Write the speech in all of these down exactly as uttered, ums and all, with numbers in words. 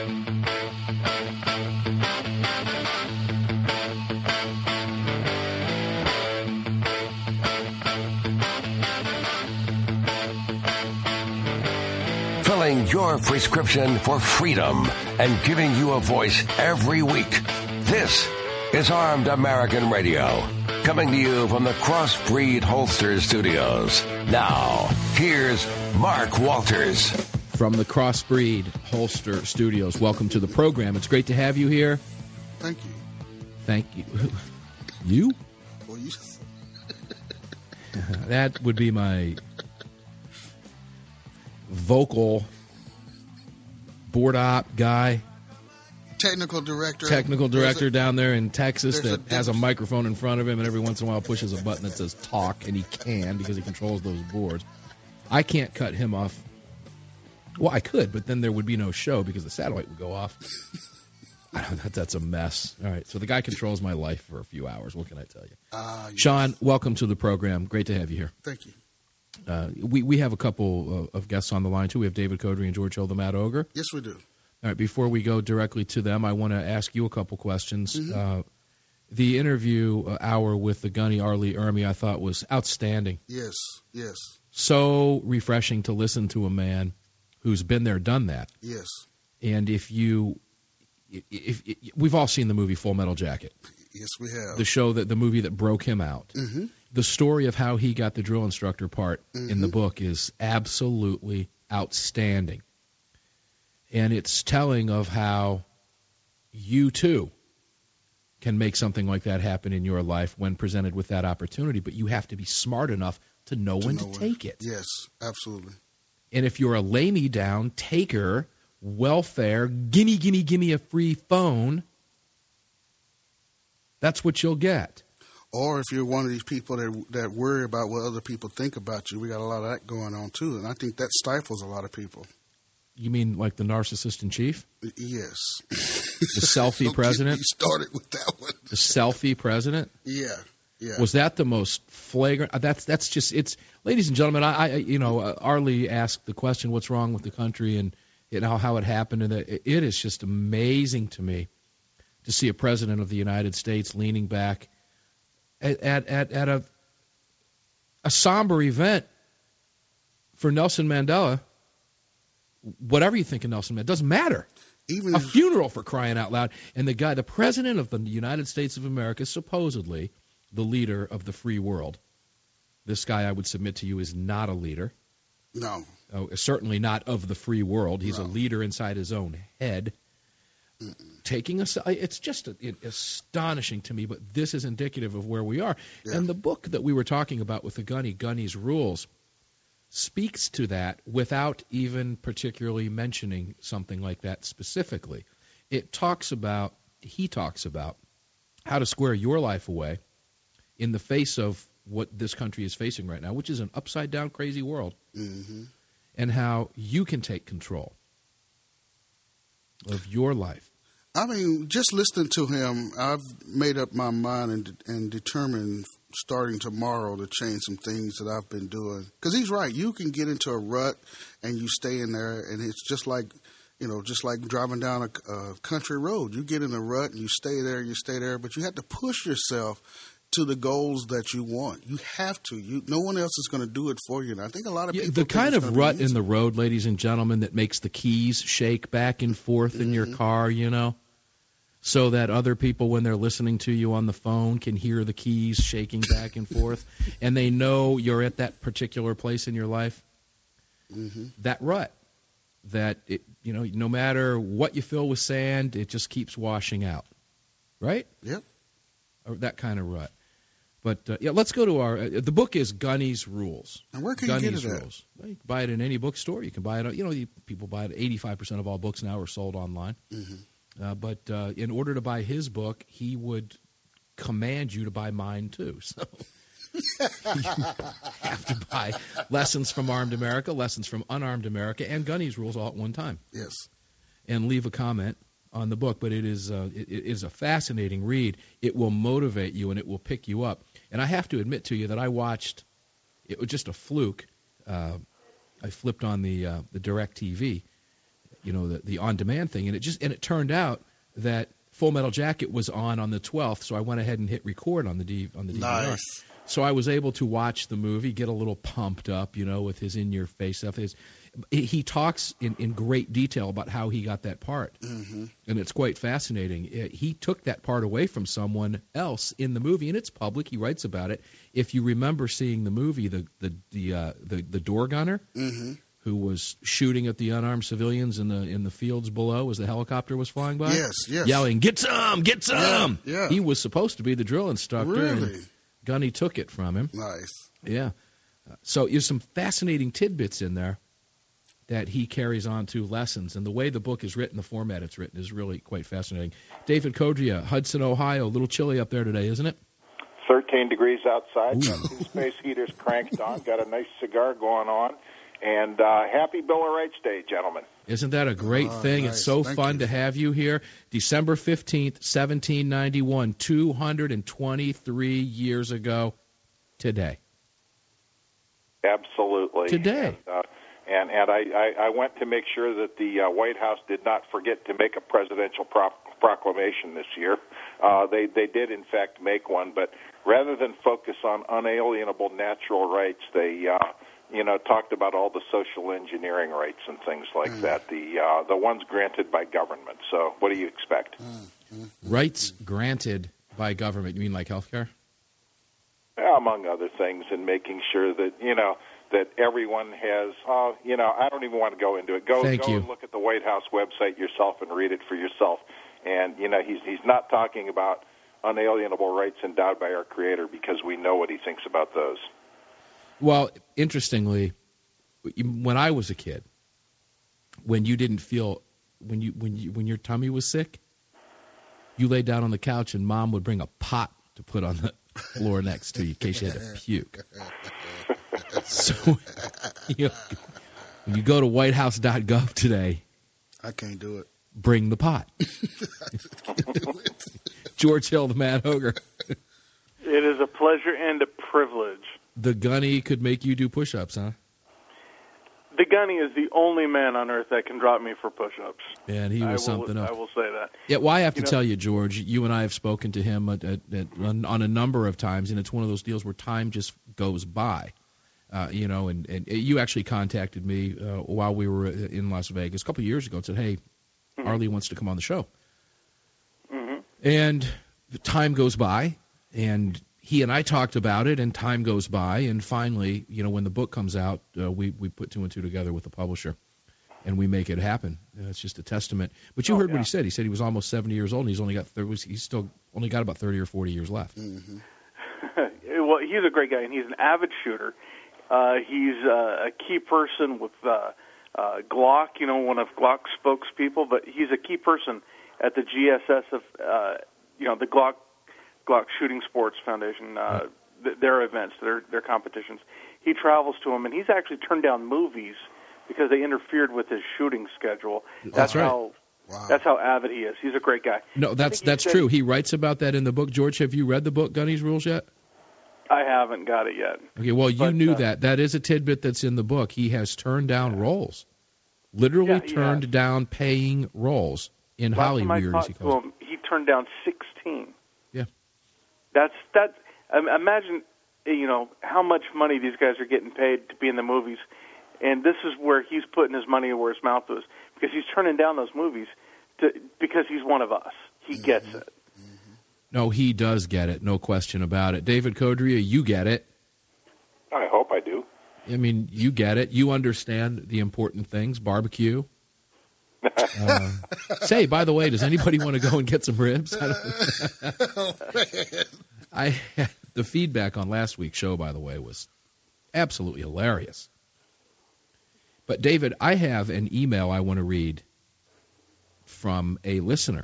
Filling your prescription for freedom and giving you a voice every week. This is Armed American Radio, coming to you from the Crossbreed Holster Studios. Now, here's Mark Walters. From the Crossbreed Holster Studios, welcome to the program. It's great to have you here. Thank you. Thank you. You? Well, you. That would be my vocal board op guy. Technical director. Technical director a, down there in Texas that a, has a microphone in front of him and every once in a while pushes a button that says talk, and he can because he controls those boards. I can't cut him off. Well, I could, but then there would be no show because the satellite would go off. I don't know, that's a mess. All right, so the guy controls my life for a few hours. What can I tell you? Uh, yes. Sean, welcome to the program. Great to have you here. Thank you. Uh, we, we have a couple of guests on the line, too. We have David Codry and George Hill, the Mad Ogre. Yes, we do. All right, before we go directly to them, I want to ask you a couple questions. Mm-hmm. Uh, the interview hour with the Gunny R. Lee Ermey I thought was outstanding. Yes, yes. So refreshing to listen to a man who's been there, done that. Yes. And if you, if, if, if we've all seen the movie Full Metal Jacket. Yes, we have. The show that the movie that broke him out. Mm-hmm. The story of how he got the drill instructor part mm-hmm. in the book is absolutely outstanding. And it's telling of how you, too, can make something like that happen in your life when presented with that opportunity. But you have to be smart enough to know to when know to when. take it. Yes, absolutely. And if you're a lay-me-down, taker, welfare, gimme, gimme, gimme a free phone, that's what you'll get. Or if you're one of these people that that worry about what other people think about you, we got a lot of that going on, too. And I think that stifles a lot of people. You mean like the narcissist in chief? Yes. The selfie Don't president? Get me started with that one. The selfie president? Yeah, yeah. Was that the most flagrant? That's that's just, it's, ladies and gentlemen, I, I you know, uh, Arlie asked the question, what's wrong with the country and you know, how it happened. And it, it is just amazing to me to see a president of the United States leaning back at at, at, at a, a somber event for Nelson Mandela. Whatever you think of Nelson Mandela, doesn't matter. Even a funeral, for crying out loud. And the guy, the president of the United States of America, supposedly the leader of the free world. This guy, I would submit to you, is not a leader. No. Oh, certainly not of the free world. He's no. a leader inside his own head. Mm-mm. Taking us, it's just a, it, astonishing to me, but this is indicative of where we are. Yeah. And the book that we were talking about with the Gunny, Gunny's Rules, speaks to that without even particularly mentioning something like that specifically. It talks about, he talks about how to square your life away in the face of what this country is facing right now, which is an upside-down crazy world, mm-hmm. and how you can take control of your life. I mean, just listening to him, I've made up my mind and, and determined starting tomorrow to change some things that I've been doing. Because he's right. You can get into a rut and you stay in there, and it's just like, you know, just like driving down a, a country road. You get in a rut and you stay there, you stay there, but you have to push yourself to the goals that you want. You have to. You, no one else is going to do it for you. And I think a lot of yeah, people the think kind it's of gonna rut be easy. in the road, ladies and gentlemen, that makes the keys shake back and forth in mm-hmm. your car, you know, so that other people, when they're listening to you on the phone, can hear the keys shaking back and forth, and they know you're at that particular place in your life. Mm-hmm. That rut, that it, you know, no matter what you fill with sand, it just keeps washing out, right? Yep. Or that kind of rut. But, uh, yeah, let's go to our uh, – the book is Gunny's Rules. And where can Gunny's you get it at? Rules. Well, you can buy it in any bookstore. You can buy it – you know, you, people buy it – eighty-five percent of all books now are sold online. Mm-hmm. Uh, but uh, in order to buy his book, he would command you to buy mine too. So you have to buy Lessons from Armed America, Lessons from Unarmed America, and Gunny's Rules all at one time. Yes. And leave a comment on the book. But it is uh, it, it is a fascinating read. It will motivate you and it will pick you up. And I have to admit to you that I watched – it was just a fluke. Uh, I flipped on the uh, the DirecTV you know, the, the on-demand thing, and it just and it turned out that Full Metal Jacket was on on the twelfth, so I went ahead and hit record on the D, on the D V R. Nice. So I was able to watch the movie, get a little pumped up, you know, with his in-your-face stuff. His, he talks in, in great detail about how he got that part, Mm-hmm. and it's quite fascinating. He took that part away from someone else in the movie, and it's public. He writes about it. If you remember seeing the movie, the the the uh, the, the door gunner, Mm-hmm. who was shooting at the unarmed civilians in the in the fields below as the helicopter was flying by, Yes, yes. yelling, "Get some, get some!" Yeah, yeah. He was supposed to be the drill instructor, Really? and Gunny took it from him. Nice. Yeah. Uh, So there's some fascinating tidbits in there that he carries on to lessons. And the way the book is written, the format it's written, is really quite fascinating. David Codria, Hudson, Ohio. A little chilly up there today, isn't it? thirteen degrees outside. Got two space heaters cranked on. Got a nice cigar going on. And uh, happy Bill of Rights Day, gentlemen. Isn't that a great Oh, thing? nice. It's so Thank fun you. to have you here. December fifteenth, seventeen ninety-one, two hundred twenty-three years ago today. Absolutely. Today. And, uh, and, and I, I, I went to make sure that the uh, White House did not forget to make a presidential pro- proclamation this year. Uh, they, they did, in fact, make one, but rather than focus on unalienable natural rights, they, uh, you know, talked about all the social engineering rights and things like Mm. that, the, uh, the ones granted by government. So what do you expect? Rights granted by government. You mean like health care? Among other things, and making sure that, you know, that everyone has, uh, you know, I don't even want to go into it. Go, Thank go you. and look at the White House website yourself and read it for yourself. And, you know, he's he's not talking about unalienable rights endowed by our Creator, because we know what he thinks about those. Well, interestingly, when I was a kid, when you didn't feel, when you when you when your tummy was sick, you laid down on the couch and Mom would bring a pot to put on the floor next to you in case you had to puke. So, you know, when you go to white house dot gov today, I can't do it. bring the pot. George Hill, the Mad Ogre. It is a pleasure and a privilege. The Gunny could make you do push-ups, huh? The Gunny is the only man on earth that can drop me for push-ups. And he was I will, something else. I will say that. Yeah, well, I have to You know- tell you, George, you and I have spoken to him at, at, at, on, on a number of times, and it's one of those deals where time just goes by. Uh, you know, and, and you actually contacted me uh, while we were in Las Vegas a couple of years ago and said, hey, Mm-hmm. Arlie wants to come on the show. Mhm. And the time goes by, and he and I talked about it, and time goes by, and finally, you know, when the book comes out, uh, we, we put two and two together with the publisher, and we make it happen. Uh, it's just a testament. But you Oh, heard yeah. what he said. He said he was almost seventy years old, and he's only got thir- he's still only got about thirty or forty years left. Mm-hmm. Well, he's a great guy, and he's an avid shooter. Uh, he's uh, a key person with uh, uh, Glock, you know, one of Glock's spokespeople, but he's a key person at the G S S of, uh, you know, the Glock Glock Shooting Sports Foundation, uh, th- their events, their their competitions. He travels to them, and he's actually turned down movies because they interfered with his shooting schedule. That's, That's right. how Wow. that's how avid he is. He's a great guy. No, that's think he that's said- true. He writes about that in the book. George, have you read the book Gunny's Rules yet? I haven't got it yet. Okay, well, you But, knew uh, that. That is a tidbit that's in the book. He has turned down roles, literally Yeah, he turned has. down paying roles in Last time I Hollywood, as talked he to calls it. him, he turned down sixteen. Yeah. That's that. Um, imagine, you know, how much money these guys are getting paid to be in the movies, and this is where he's putting his money where his mouth is, because he's turning down those movies to, because he's one of us. He gets it. No, he does get it, no question about it. David Codria, you get it. I hope I do. I mean, you get it. You understand the important things. Barbecue. Uh, say, by the way, does anybody want to go and get some ribs? I, don't, I the feedback on last week's show, by the way, was absolutely hilarious. But David, I have an email I want to read from a listener,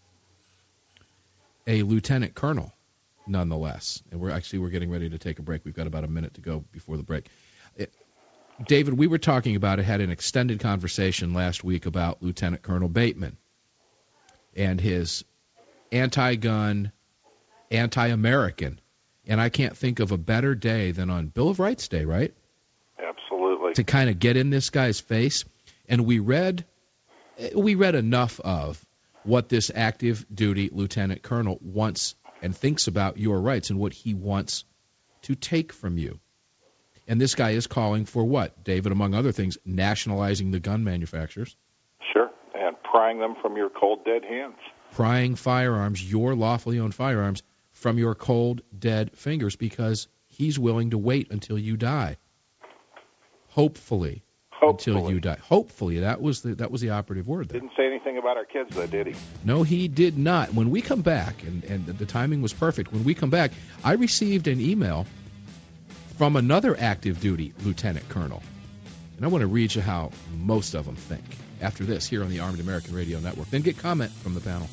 a lieutenant colonel, nonetheless. And we're actually we're getting ready to take a break. We've got about a minute to go before the break. It, David, we were talking about it, had an extended conversation last week about Lieutenant Colonel Bateman and his anti-gun, anti-American. And I can't think of a better day than on Bill of Rights Day, right? Absolutely. To kind of get in this guy's face. And we read we read enough of what this active duty lieutenant colonel wants and thinks about your rights and what he wants to take from you. And this guy is calling for what, David, among other things, nationalizing the gun manufacturers. Sure, and prying them from your cold, dead hands. Prying firearms, your lawfully owned firearms, from your cold, dead fingers because he's willing to wait until you die. Hopefully. Hopefully. Until you die. Hopefully. That was the that was the operative word there. Didn't say anything about our kids, though, did he? No, he did not. When we come back, and, and the timing was perfect, when we come back, I received an email from another active duty lieutenant colonel. And I want to read you how most of them think. After this, here on the Armed American Radio Network. Then get comment from the panel.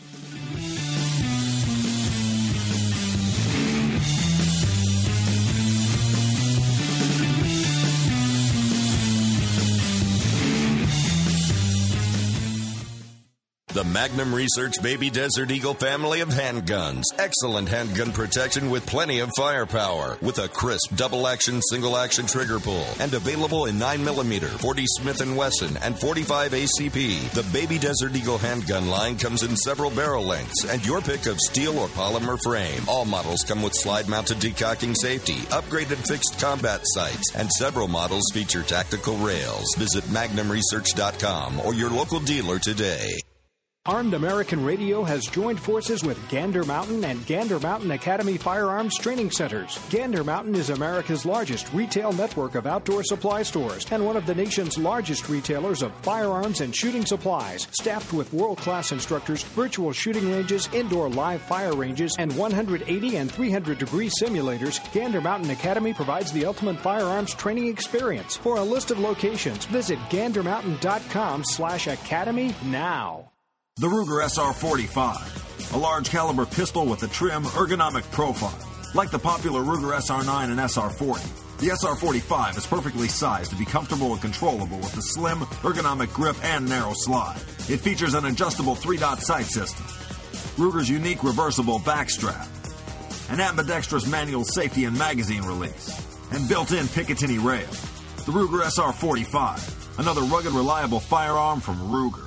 The Magnum Research Baby Desert Eagle family of handguns. Excellent handgun protection with plenty of firepower. With a crisp double-action, single-action trigger pull. And available in nine millimeter, forty Smith and Wesson, and forty-five A C P. The Baby Desert Eagle handgun line comes in several barrel lengths and your pick of steel or polymer frame. All models come with slide-mounted decocking safety, upgraded fixed combat sights, and several models feature tactical rails. Visit magnum research dot com or your local dealer today. Armed American Radio has joined forces with Gander Mountain and Gander Mountain Academy Firearms Training Centers. Gander Mountain is America's largest retail network of outdoor supply stores and one of the nation's largest retailers of firearms and shooting supplies. Staffed with world-class instructors, virtual shooting ranges, indoor live fire ranges, and one hundred eighty and three hundred degree simulators, Gander Mountain Academy provides the ultimate firearms training experience. For a list of locations, visit gander mountain dot com slash academy now. The Ruger S R forty-five, a large caliber pistol with a trim, ergonomic profile. Like the popular Ruger S R nine and S R forty, the S R forty-five is perfectly sized to be comfortable and controllable with a slim, ergonomic grip and narrow slide. It features an adjustable three-dot sight system, Ruger's unique reversible back strap, an ambidextrous manual safety and magazine release, and built-in Picatinny rail. The Ruger S R forty-five, another rugged, reliable firearm from Ruger.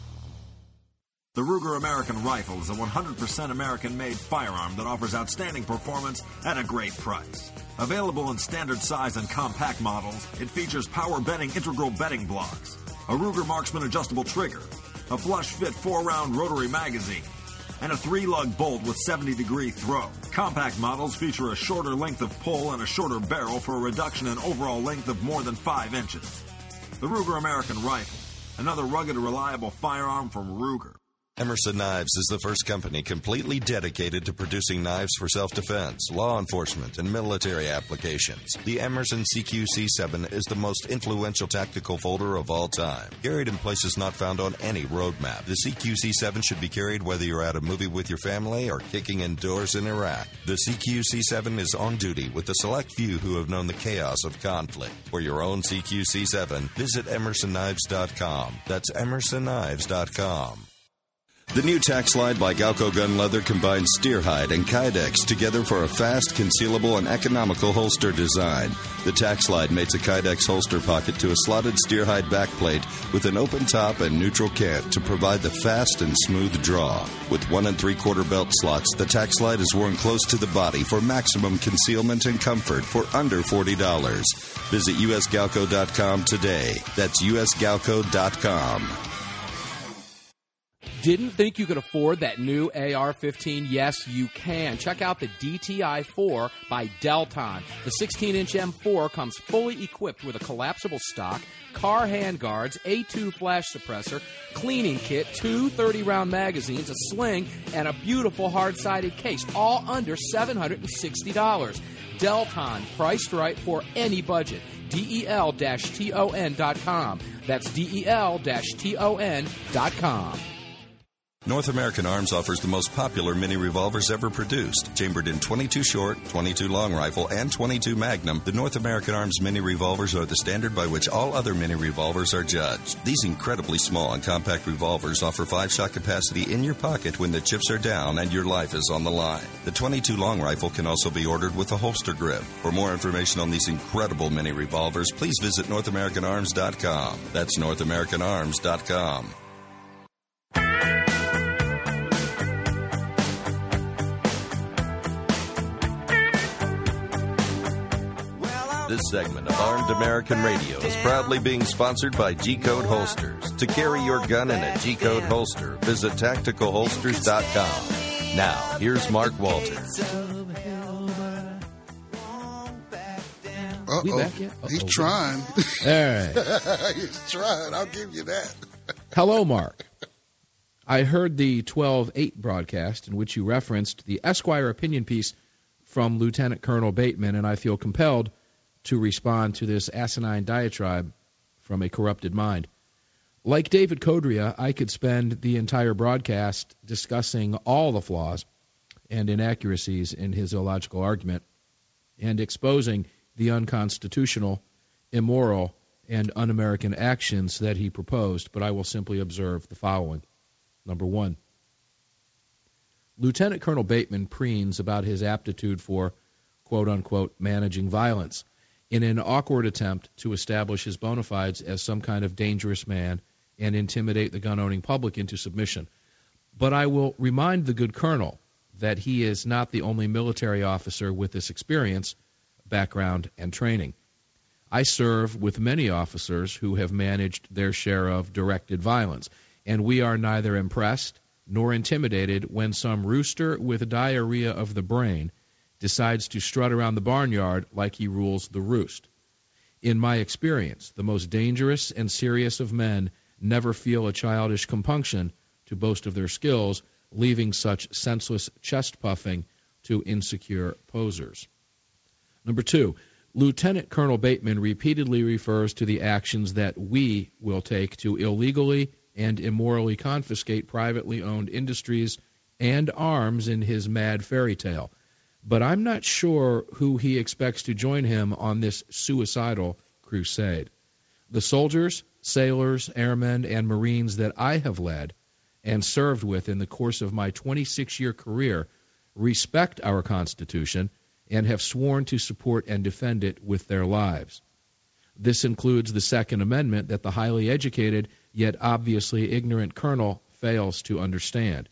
The Ruger American Rifle is a one hundred percent American-made firearm that offers outstanding performance at a great price. Available in standard size and compact models, it features power-bedding integral bedding blocks, a Ruger Marksman adjustable trigger, a flush-fit four-round rotary magazine, and a three-lug bolt with seventy degree throw. Compact models feature a shorter length of pull and a shorter barrel for a reduction in overall length of more than five inches. The Ruger American Rifle, another rugged, reliable firearm from Ruger. Emerson Knives is the first company completely dedicated to producing knives for self-defense, law enforcement, and military applications. The Emerson C Q C seven is the most influential tactical folder of all time. Carried in places not found on any road map, the C Q C seven should be carried whether you're at a movie with your family or kicking indoors in Iraq. The C Q C seven is on duty with the select few who have known the chaos of conflict. For your own C Q C seven, visit emerson knives dot com. That's emerson knives dot com. The new Tac Slide by Galco Gun Leather combines steer hide and Kydex together for a fast, concealable, and economical holster design. The Tac Slide mates a Kydex holster pocket to a slotted steer hide backplate with an open top and neutral cant to provide the fast and smooth draw. With one and three quarter belt slots, the Tac Slide is worn close to the body for maximum concealment and comfort for under forty dollars. Visit U S galco dot com today. That's U S galco dot com. Didn't think you could afford that new A R fifteen? Yes, you can. Check out the D T I four by Delton. The sixteen inch M four comes fully equipped with a collapsible stock, car handguards, A two flash suppressor, cleaning kit, two thirty round magazines, a sling, and a beautiful hard-sided case, all under seven hundred sixty dollars. Delton, priced right for any budget. D E L T O N dot com. That's D E L T O N dot com. North American Arms offers the most popular mini revolvers ever produced. Chambered in twenty-two short, twenty-two long rifle, and twenty-two Magnum, the North American Arms mini revolvers are the standard by which all other mini revolvers are judged. These incredibly small and compact revolvers offer five-shot capacity in your pocket when the chips are down and your life is on the line. The twenty-two long rifle can also be ordered with a holster grip. For more information on these incredible mini revolvers, please visit north american arms dot com. That's north american arms dot com. segment of Armed American Radio is proudly being sponsored by G-Code Holsters. To carry your gun in a G-Code holster, visit tactical holsters dot com. Now, here's Mark Walters. Uh-oh. We back yet? Uh-oh. He's trying. All right. He's trying. I'll give you that. Hello, Mark. I heard the twelve eight broadcast in which you referenced the Esquire opinion piece from Lieutenant Colonel Bateman, and I feel compelled to respond to this asinine diatribe from a corrupted mind. Like David Codrea, I could spend the entire broadcast discussing all the flaws and inaccuracies in his illogical argument and exposing the unconstitutional, immoral, and un-American actions that he proposed, but I will simply observe the following. Number one, Lieutenant Colonel Bateman preens about his aptitude for, quote-unquote, managing violence in an awkward attempt to establish his bona fides as some kind of dangerous man and intimidate the gun-owning public into submission. But I will remind the good colonel that he is not the only military officer with this experience, background, and training. I serve with many officers who have managed their share of directed violence, and we are neither impressed nor intimidated when some rooster with diarrhea of the brain decides to strut around the barnyard like he rules the roost. In my experience, the most dangerous and serious of men never feel a childish compunction to boast of their skills, leaving such senseless chest-puffing to insecure posers. Number two, Lieutenant Colonel Bateman repeatedly refers to the actions that we will take to illegally and immorally confiscate privately owned industries and arms in his mad fairy tale. But I'm not sure who he expects to join him on this suicidal crusade. The soldiers, sailors, airmen, and Marines that I have led and served with in the course of my twenty-six-year career respect our Constitution and have sworn to support and defend it with their lives. This includes the Second Amendment that the highly educated yet obviously ignorant colonel fails to understand.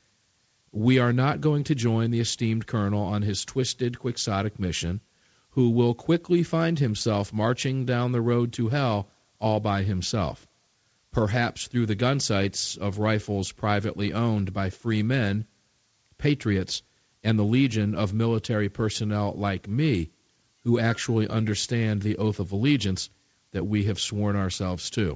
We are not going to join the esteemed colonel on his twisted, quixotic mission, who will quickly find himself marching down the road to hell all by himself, perhaps through the gun sights of rifles privately owned by free men, patriots, and the legion of military personnel like me who actually understand the oath of allegiance that we have sworn ourselves to.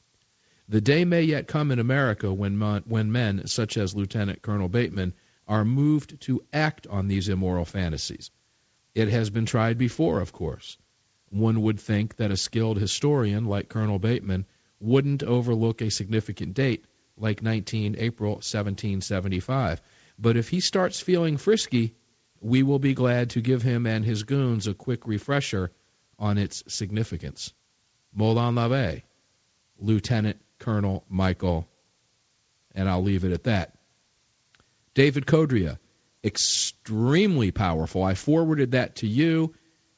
The day may yet come in America when, when men, such as Lieutenant Colonel Bateman, are moved to act on these immoral fantasies. It has been tried before, of course. One would think that a skilled historian like Colonel Bateman wouldn't overlook a significant date like nineteen April seventeen seventy-five. But if he starts feeling frisky, we will be glad to give him and his goons a quick refresher on its significance. Molon Labe, Lieutenant Colonel Michael, and I'll leave it at that. David Codrea, extremely powerful. I forwarded that to you.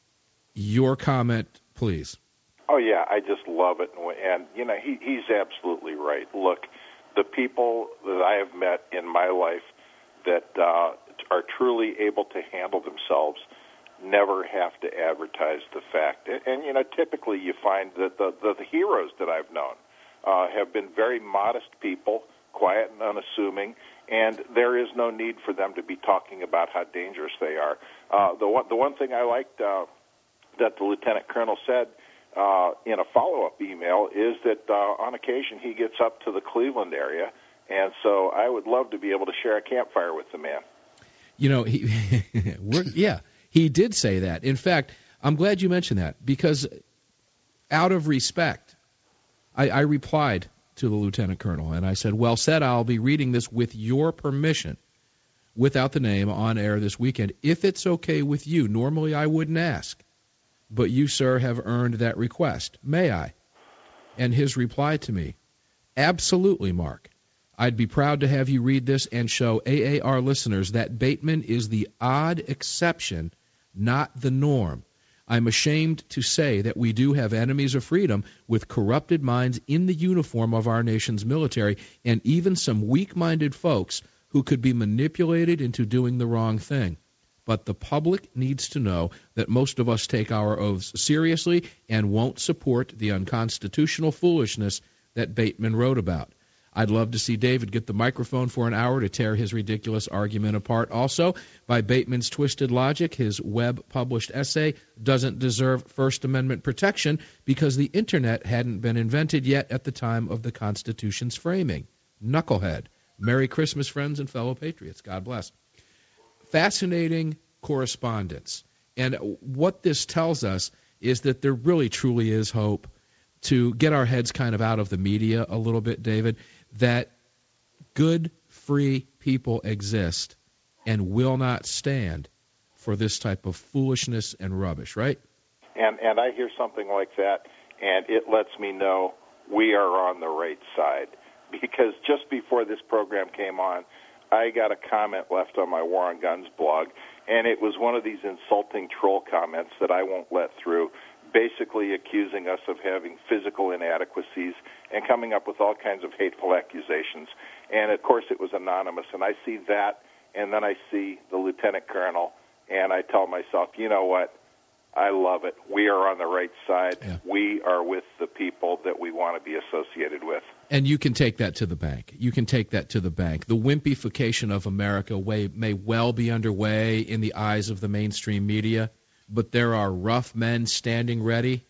Your comment, please. Oh, yeah, I just love it. And, you know, he, he's absolutely right. Look, the people that I have met in my life that uh, are truly able to handle themselves never have to advertise the fact. And, and you know, typically you find that the, the, the heroes that I've known uh, have been very modest people, quiet and unassuming, and there is no need for them to be talking about how dangerous they are. Uh, the, one, the one thing I liked uh, that the lieutenant colonel said uh, in a follow-up email is that uh, on occasion he gets up to the Cleveland area, and so I would love to be able to share a campfire with the man. You know, he, we're, yeah, he did say that. In fact, I'm glad you mentioned that because out of respect, I, I replied to the lieutenant colonel, and I said, well said, I'll be reading this with your permission, without the name, on air this weekend, if it's okay with you. Normally I wouldn't ask, but you, sir, have earned that request. May I? And his reply to me, absolutely, Mark. I'd be proud to have you read this and show A A R listeners that Bateman is the odd exception, not the norm. I'm ashamed to say that we do have enemies of freedom with corrupted minds in the uniform of our nation's military, and even some weak-minded folks who could be manipulated into doing the wrong thing. But the public needs to know that most of us take our oaths seriously and won't support the unconstitutional foolishness that Bateman wrote about. I'd love to see David get the microphone for an hour to tear his ridiculous argument apart. Also, by Bateman's twisted logic, his web-published essay doesn't deserve First Amendment protection because the Internet hadn't been invented yet at the time of the Constitution's framing. Knucklehead. Merry Christmas, friends and fellow patriots. God bless. Fascinating correspondence. And what this tells us is that there really, truly is hope to get our heads kind of out of the media a little bit, David, that good, free people exist and will not stand for this type of foolishness and rubbish, right? And and I hear something like that, and it lets me know we are on the right side. Because just before this program came on, I got a comment left on my War on Guns blog, and it was one of these insulting troll comments that I won't let through, basically accusing us of having physical inadequacies and coming up with all kinds of hateful accusations. And, of course, it was anonymous. And I see that, and then I see the lieutenant colonel, and I tell myself, you know what? I love it. We are on the right side. Yeah. We are with the people that we want to be associated with. And you can take that to the bank. You can take that to the bank. The wimpification of America may, may well be underway in the eyes of the mainstream media, but there are rough men standing ready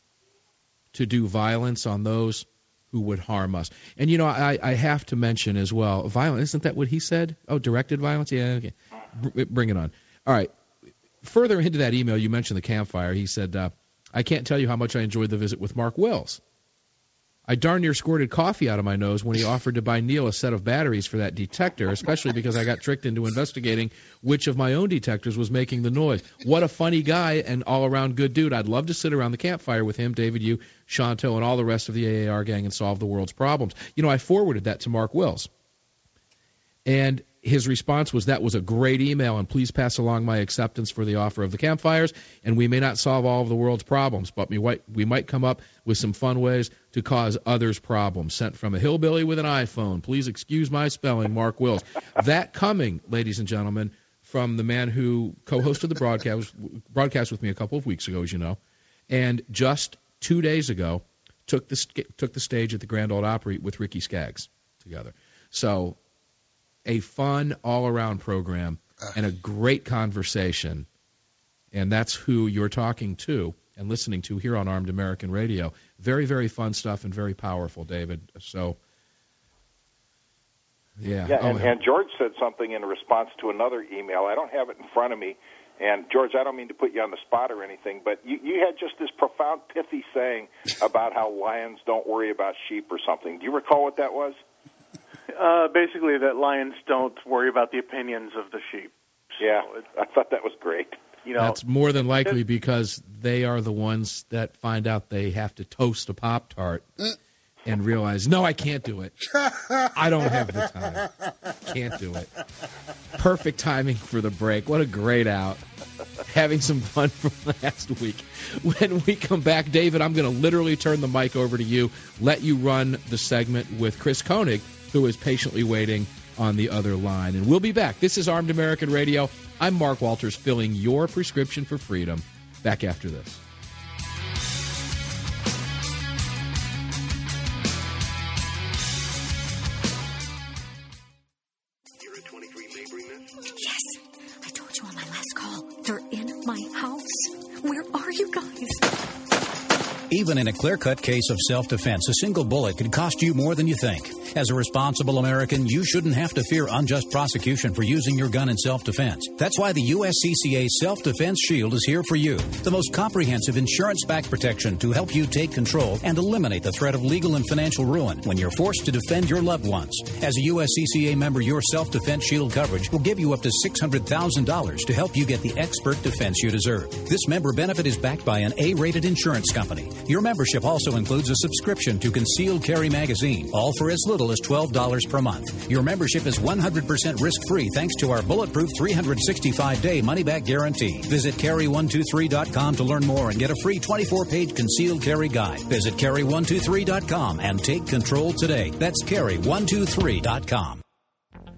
to do violence on those who would harm us. And, you know, I, I have to mention as well, violence, isn't that what he said? Oh, directed violence? Yeah, okay. Br- bring it on. All right. Further into that email, you mentioned the campfire. He said, uh, I can't tell you how much I enjoyed the visit with Mark Wills. I darn near squirted coffee out of my nose when he offered to buy Neil a set of batteries for that detector, especially because I got tricked into investigating which of my own detectors was making the noise. What a funny guy and all-around good dude. I'd love to sit around the campfire with him, David, you, Shanto, and all the rest of the A A R gang and solve the world's problems. You know, I forwarded that to Mark Wills. And his response was, that was a great email, and please pass along my acceptance for the offer of the campfires, and we may not solve all of the world's problems, but we might, we might come up with some fun ways to cause others problems. Sent from a hillbilly with an iPhone. Please excuse my spelling, Mark Wills. That coming, ladies and gentlemen, from the man who co-hosted the broadcast, broadcast with me a couple of weeks ago, as you know, and just two days ago took the, took the stage at the Grand Ole Opry with Ricky Skaggs together. So a fun all-around program and a great conversation, and that's who you're talking to and listening to here on Armed American Radio. Very, very fun stuff and very powerful, David. So, yeah. yeah oh, and, and George said something in response to another email. I don't have it in front of me. And, George, I don't mean to put you on the spot or anything, but you, you had just this profound, pithy saying about how lions don't worry about sheep or something. Do you recall what that was? Uh, basically, that lions don't worry about the opinions of the sheep. So yeah, I thought that was great. You know, that's more than likely because they are the ones that find out they have to toast a Pop-Tart and realize, no, I can't do it. I don't have the time. Can't do it. Perfect timing for the break. What a great out. Having some fun from last week. When we come back, David, I'm going to literally turn the mic over to you, let you run the segment with Chris Koenig, who is patiently waiting on the other line. And we'll be back. This is Armed American Radio. I'm Mark Walters, filling your prescription for freedom. Back after this. You're at twenty-three Mabry, miss? Yes. I told you on my last call. They're in my house. Where are you guys? Even in a clear-cut case of self-defense, a single bullet could cost you more than you think. As a responsible American, you shouldn't have to fear unjust prosecution for using your gun in self-defense. That's why the U S C C A Self-Defense Shield is here for you. The most comprehensive insurance-backed protection to help you take control and eliminate the threat of legal and financial ruin when you're forced to defend your loved ones. As a U S C C A member, your Self-Defense Shield coverage will give you up to six hundred thousand dollars to help you get the expert defense you deserve. This member benefit is backed by an A-rated insurance company. Your membership also includes a subscription to Concealed Carry Magazine, all for as little as twelve dollars per month. Your membership is one hundred percent risk-free thanks to our bulletproof three hundred sixty-five day money-back guarantee. Visit carry one two three dot com to learn more and get a free twenty-four page concealed carry guide. Visit carry one two three dot com and take control today. That's carry one two three dot com.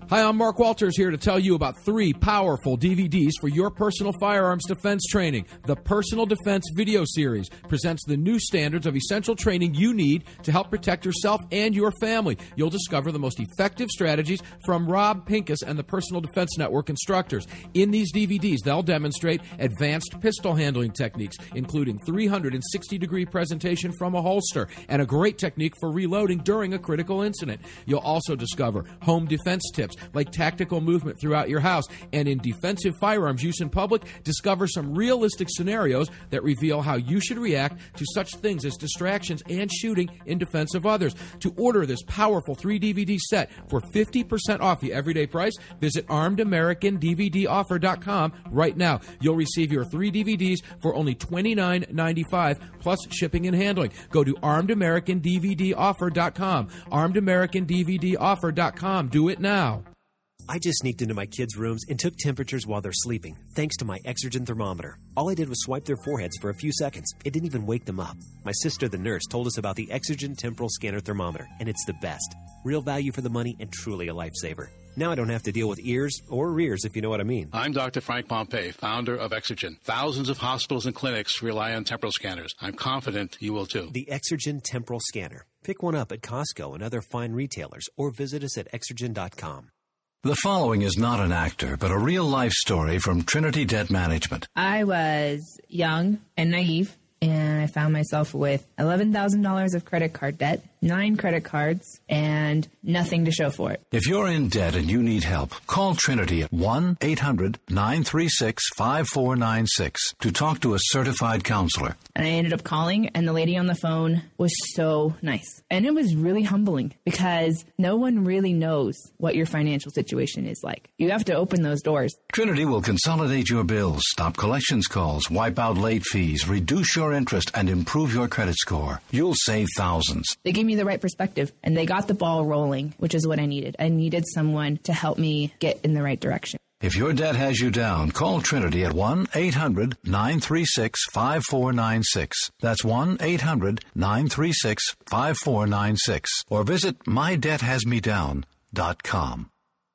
Hi, I'm Mark Walters here to tell you about three powerful D V Ds for your personal firearms defense training. The Personal Defense Video Series presents the new standards of essential training you need to help protect yourself and your family. You'll discover the most effective strategies from Rob Pincus and the Personal Defense Network instructors. In these D V Ds, they'll demonstrate advanced pistol handling techniques, including three hundred sixty degree presentation from a holster and a great technique for reloading during a critical incident. You'll also discover home defense tips like tactical movement throughout your house, and in defensive firearms use in public, discover some realistic scenarios that reveal how you should react to such things as distractions and shooting in defense of others. To order this powerful three D V D set for fifty percent off the everyday price, visit armed american d v d offer dot com right now. You'll receive your three D V Ds for only twenty-nine ninety-five plus shipping and handling. Go to armed american d v d offer dot com. armed american d v d offer dot com. Do it now. I just sneaked into my kids' rooms and took temperatures while they're sleeping, thanks to my Exergen thermometer. All I did was swipe their foreheads for a few seconds. It didn't even wake them up. My sister, the nurse, told us about the Exergen Temporal Scanner Thermometer, and it's the best. Real value for the money and truly a lifesaver. Now I don't have to deal with ears or rears, if you know what I mean. I'm Doctor Frank Pompey, founder of Exergen. Thousands of hospitals and clinics rely on temporal scanners. I'm confident you will too. The Exergen Temporal Scanner. Pick one up at Costco and other fine retailers, or visit us at exergen dot com. The following is not an actor, but a real-life story from Trinity Debt Management. I was young and naive, and I found myself with eleven thousand dollars of credit card debt, nine credit cards, and nothing to show for it. If you're in debt and you need help, call Trinity at one eight hundred nine three six five four nine six to talk to a certified counselor. And I ended up calling, and the lady on the phone was so nice. And it was really humbling because no one really knows what your financial situation is like. You have to open those doors. Trinity will consolidate your bills, stop collections calls, wipe out late fees, reduce your interest, and improve your credit score. You'll save thousands. They gave me the right perspective, and they got the ball rolling, which is what I needed. I needed someone to help me get in the right direction. If your debt has you down, call Trinity at one eight hundred nine three six five four nine six. That's one eight hundred nine three six five four nine six. Or visit my debt has me down dot com.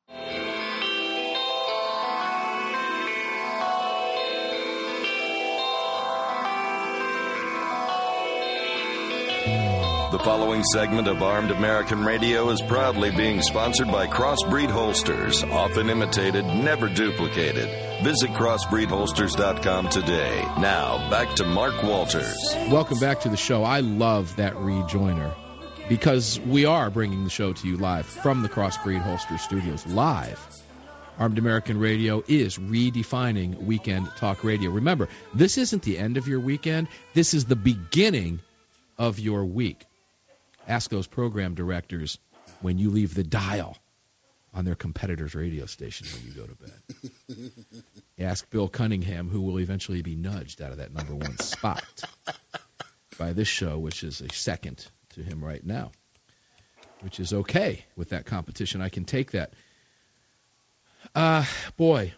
The following segment of Armed American Radio is proudly being sponsored by Crossbreed Holsters. Often imitated, never duplicated. Visit crossbreed holsters dot com today. Now, back to Mark Walters. Welcome back to the show. I love that rejoiner because we are bringing the show to you live from the Crossbreed Holster Studios. Live. Armed American Radio is redefining weekend talk radio. Remember, this isn't the end of your weekend. This is the beginning of your week. Ask those program directors when you leave the dial on their competitors' radio station when you go to bed. Ask Bill Cunningham, who will eventually be nudged out of that number one spot by this show, which is a second to him right now, which is okay with that competition. I can take that. Uh, boy,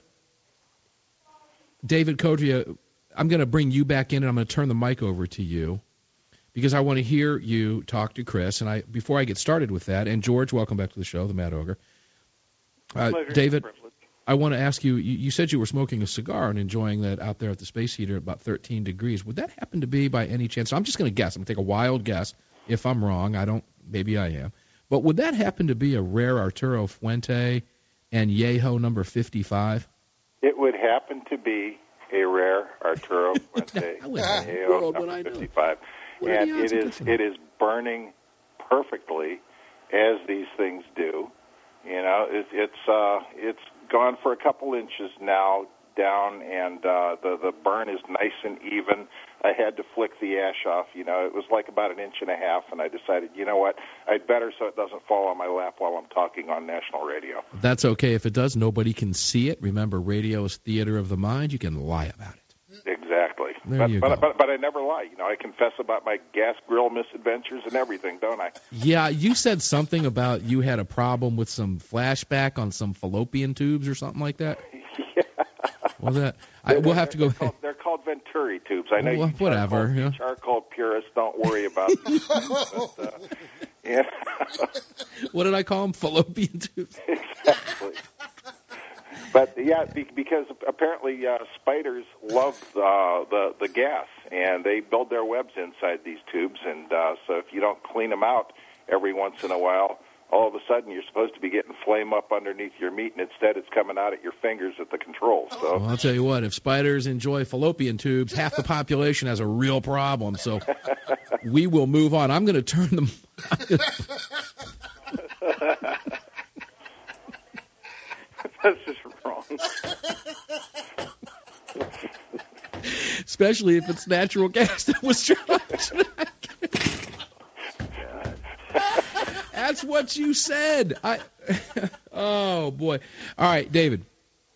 David Kodria, I'm going to bring you back in, and I'm going to turn the mic over to you, because I want to hear you talk to Chris. And I, before I get started with that, and George, welcome back to the show, the Mad Ogre. Uh, David, I want to ask you, you, you said you were smoking a cigar and enjoying that out there at the space heater at about thirteen degrees. Would that happen to be, by any chance, I'm just going to guess, I'm going to take a wild guess. If I'm wrong, I don't, maybe I am. But would that happen to be a rare Arturo Fuente and Yeho number fifty-five? It would happen to be a rare Arturo Fuente and Yeho number fifty-five. And it is it is burning perfectly, as these things do. You know, it, it's uh, it's gone for a couple inches now down, and uh, the the burn is nice and even. I had to flick the ash off. You know, it was like about an inch and a half, and I decided, you know what, I'd better so it doesn't fall on my lap while I'm talking on national radio. That's okay if it does. Nobody can see it. Remember, radio is theater of the mind. You can lie about it. Exactly. There but, you but, go. but but I never lie. You know, I confess about my gas grill misadventures and everything, don't I? Yeah, you said something about you had a problem with some flashback on some fallopian tubes or something like that. Yeah. Was that? I, we'll have to go. They're called, they're called Venturi tubes. I know well, you whatever. charcoal, Yeah. charcoal purists don't worry about them. but, uh, yeah. What did I call them? Fallopian tubes. Exactly. But yeah, be, because apparently uh, spiders love uh, the the gas, and they build their webs inside these tubes. And uh, so, if you don't clean them out every once in a while, all of a sudden you're supposed to be getting flame up underneath your meat, and instead it's coming out at your fingers at the controls. So well, I'll tell you what: if spiders enjoy fallopian tubes, half the population has a real problem. So we will move on. I'm going to turn them. That's just wrong. Especially if it's natural gas that was trying. That's what you said. I. Oh boy. All right, David.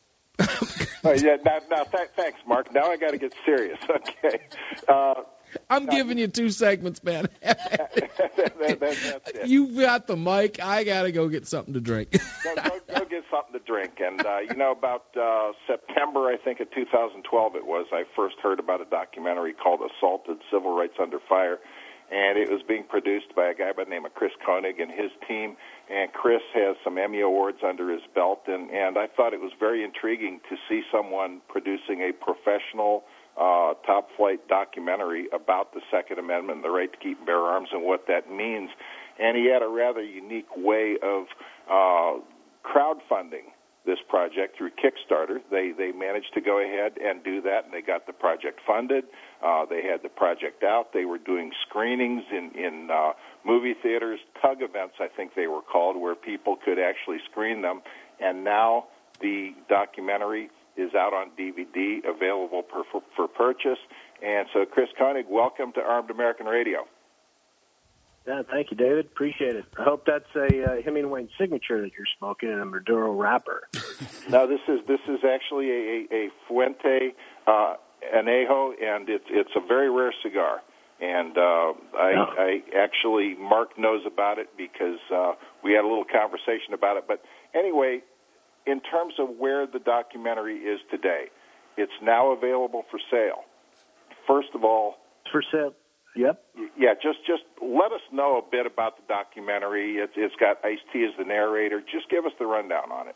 Oh, yeah. Now, now th- thanks, Mark. Now I got to get serious. Okay. Uh, I'm now, giving you two segments, man. that, that, that's it. You've got the mic. I got to go get something to drink. go, go, go get something to drink. And, uh, you know, about uh, September, I think, of two thousand twelve it was, I first heard about a documentary called Assaulted Civil Rights Under Fire. And it was being produced by a guy by the name of Chris Koenig and his team. And Chris has some Emmy Awards under his belt. And, and I thought it was very intriguing to see someone producing a professional Uh, top-flight documentary about the Second Amendment and the right to keep and bear arms and what that means. And he had a rather unique way of uh, crowdfunding this project through Kickstarter. They they managed to go ahead and do that, and they got the project funded. Uh, they had the project out. They were doing screenings in, in uh, movie theaters, tug events, I think they were called, where people could actually screen them. And now the documentary is out on D V D, available per, for, for purchase. And so, Chris Koenig, welcome to Armed American Radio. Yeah, thank you, David. Appreciate it. I hope that's a uh, Hemingway signature that you're smoking in a Maduro wrapper. No, this is this is actually a, a Fuente uh, Anejo, and it's it's a very rare cigar. And uh, I, oh. I actually, Mark knows about it because uh, we had a little conversation about it. But anyway, in terms of where the documentary is today, it's now available for sale. First of all, for sale. Yep. Yeah, just just let us know a bit about the documentary. It's it's got Ice-T as the narrator. Just give us the rundown on it.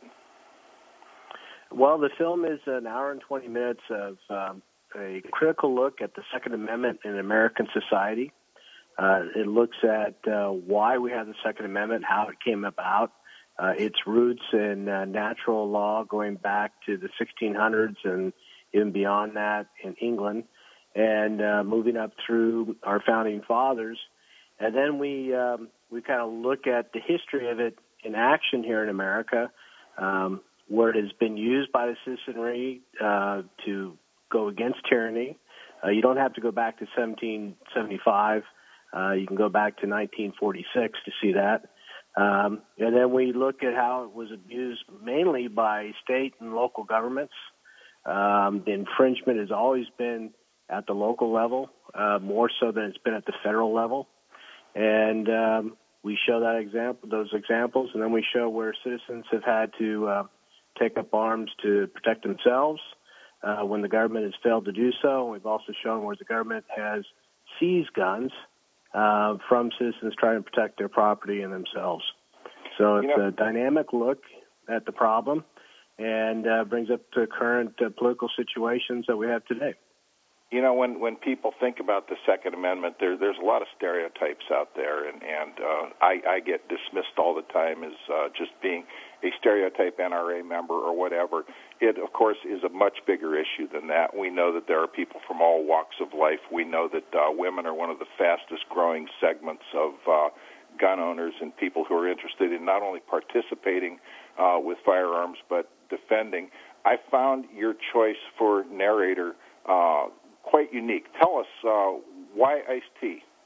Well, the film is an hour and twenty minutes of um, a critical look at the Second Amendment in American society. Uh, it looks at uh, why we have the Second Amendment, how it came about, Uh, its roots in uh, natural law going back to the sixteen hundreds and even beyond that in England, and uh, moving up through our founding fathers. And then we um, we kind of look at the history of it in action here in America, um, where it has been used by the citizenry uh, to go against tyranny. Uh, you don't have to go back to seventeen seventy-five. Uh, you can go back to nineteen forty-six to see that. Um, and then we look at how it was abused mainly by state and local governments. Um, the infringement has always been at the local level, uh, more so than it's been at the federal level. And um, we show that example, those examples, and then we show where citizens have had to uh, take up arms to protect themselves uh, when the government has failed to do so. We've also shown where the government has seized guns Uh, from citizens trying to protect their property and themselves. So it's you know, a dynamic look at the problem and uh, brings up to current uh, political situations that we have today. You know, when, when people think about the Second Amendment, there, there's a lot of stereotypes out there, and, and uh, I, I get dismissed all the time as uh, just being a stereotype N R A member or whatever. It, of course, is a much bigger issue than that. We know that there are people from all walks of life. We know that uh, women are one of the fastest-growing segments of uh, gun owners and people who are interested in not only participating uh, with firearms but defending. I found your choice for narrator uh, quite unique. Tell us uh, why Ice-T?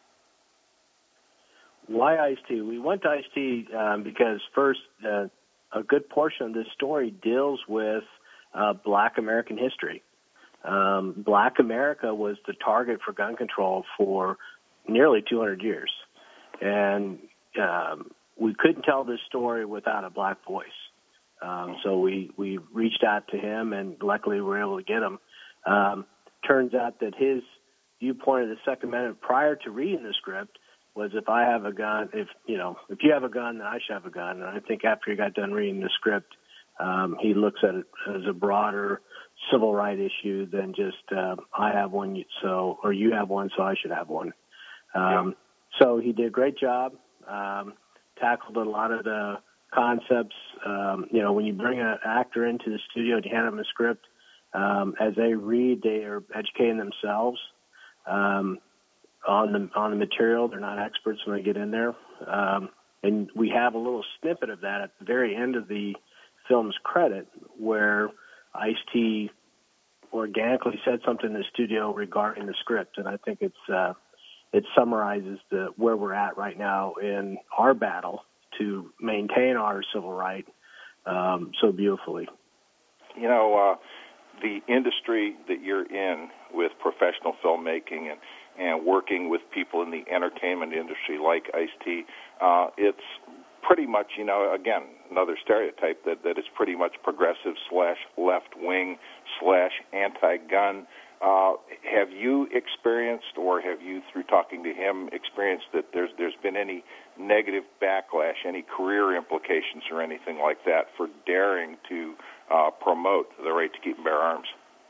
Why Ice-T? We went to Ice-T um, because, first, uh, a good portion of this story deals with uh, Black American history. Um, Black America was the target for gun control for nearly two hundred years. And um, we couldn't tell this story without a Black voice. Um, so we, we reached out to him, and luckily we were able to get him. Um, turns out that his viewpoint of the Second Amendment prior to reading the script was, if I have a gun, if you know, if you have a gun, then I should have a gun. And I think after he got done reading the script, Um, he looks at it as a broader civil right issue than just uh, I have one, so or you have one, so I should have one. Um, so he did a great job. Um, tackled a lot of the concepts. Um, you know, when you bring an actor into the studio and you hand them a script, um, as they read, they are educating themselves um, on the on the material. They're not experts when they get in there. Um, and we have a little snippet of that at the very end of the film's credit, where Ice-T organically said something in the studio regarding the script, and I think it's uh, it summarizes the where we're at right now in our battle to maintain our civil right um, so beautifully. You know, uh, the industry that you're in with professional filmmaking and, and working with people in the entertainment industry like Ice-T, uh, it's pretty much, you know, again, another stereotype that, that is pretty much progressive slash left-wing slash anti-gun. Uh, have you experienced, or have you, through talking to him, experienced that there's there's been any negative backlash, any career implications or anything like that for daring to uh, promote the right to keep and bear arms?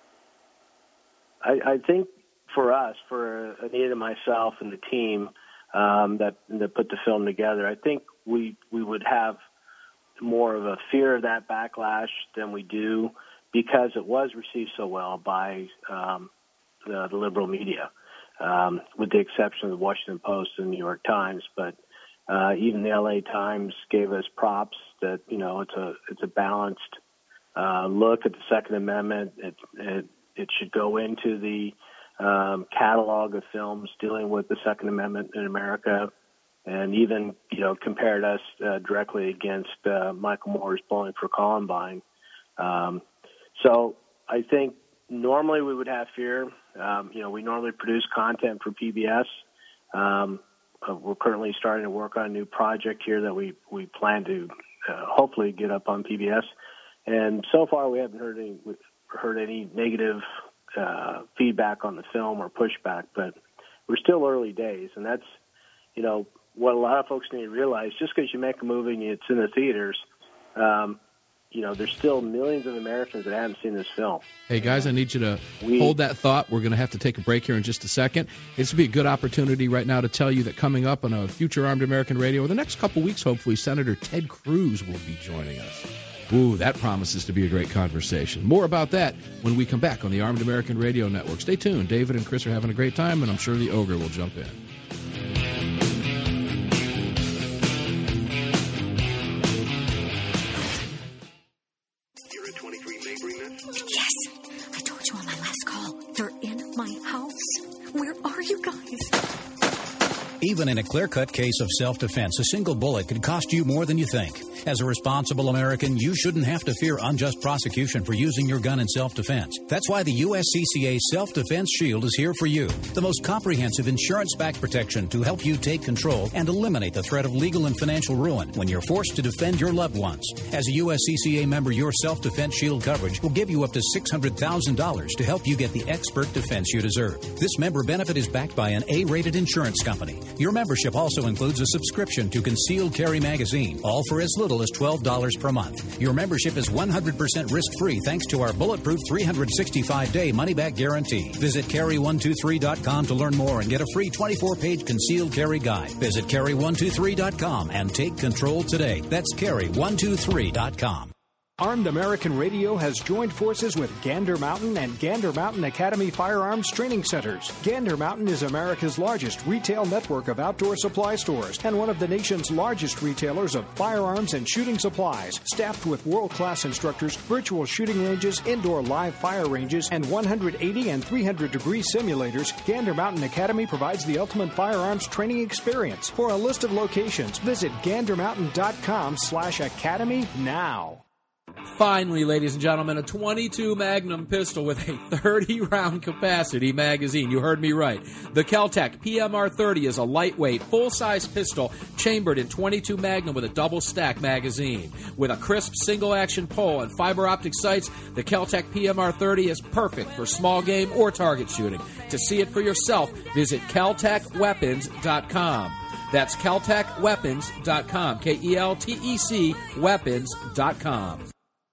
I, I think for us, for Anita, myself, and the team um, that, that put the film together, I think we we would have more of a fear of that backlash than we do, because it was received so well by um, the, the liberal media, um, with the exception of the Washington Post and the New York Times. But uh, even the L A Times gave us props that, you know, it's a it's a balanced uh, look at the Second Amendment. It, it it should go into the um, catalog of films dealing with the Second Amendment in America, and even, you know, compared us uh, directly against uh, Michael Moore's Bowling for Columbine. Um, So I think normally we would have fear. Um, you know, we normally produce content for P B S. Um, we're currently starting to work on a new project here that we, we plan to uh, hopefully get up on P B S. And so far we haven't heard any, heard any negative uh, feedback on the film or pushback, but we're still early days. And that's, you know, what a lot of folks need to realize. Just because you make a movie and it's in the theaters, um, you know, there's still millions of Americans that haven't seen this film. Hey, guys, I need you to we, hold that thought. We're going to have to take a break here in just a second. This would be a good opportunity right now to tell you that coming up on a future Armed American Radio, in the next couple weeks, hopefully, Senator Ted Cruz will be joining us. Ooh, that promises to be a great conversation. More about that when we come back on the Armed American Radio Network. Stay tuned. David and Chris are having a great time, and I'm sure the Ogre will jump in. Even in a clear-cut case of self-defense, a single bullet could cost you more than you think. As a responsible American, you shouldn't have to fear unjust prosecution for using your gun in self-defense. That's why the U S C C A Self-Defense Shield is here for you. The most comprehensive insurance-backed protection to help you take control and eliminate the threat of legal and financial ruin when you're forced to defend your loved ones. As a U S C C A member, your Self-Defense Shield coverage will give you up to six hundred thousand dollars to help you get the expert defense you deserve. This member benefit is backed by an A-rated insurance company. Your membership also includes a subscription to Concealed Carry Magazine, all for as little as twelve dollars per month. Your membership is one hundred percent risk-free thanks to our bulletproof three hundred sixty-five day money-back guarantee. Visit carry one two three dot com to learn more and get a free twenty-four page concealed carry guide. Visit carry one two three dot com and take control today. That's carry one two three dot com. Armed American Radio has joined forces with Gander Mountain and Gander Mountain Academy Firearms Training Centers. Gander Mountain is America's largest retail network of outdoor supply stores and one of the nation's largest retailers of firearms and shooting supplies. Staffed with world-class instructors, virtual shooting ranges, indoor live fire ranges, and one hundred eighty and three hundred degree simulators, Gander Mountain Academy provides the ultimate firearms training experience. For a list of locations, visit gander mountain dot com slash academy now. Finally, ladies and gentlemen, a twenty-two Magnum pistol with a thirty round capacity magazine. You heard me right. The Kel-Tec P M R thirty is a lightweight, full-size pistol chambered in twenty-two Magnum with a double-stack magazine. With a crisp single-action pull and fiber optic sights, the Kel-Tec P M R thirty is perfect for small game or target shooting. To see it for yourself, visit kel tec weapons dot com. That's kel tec weapons dot com. K E L T E C weapons dot com.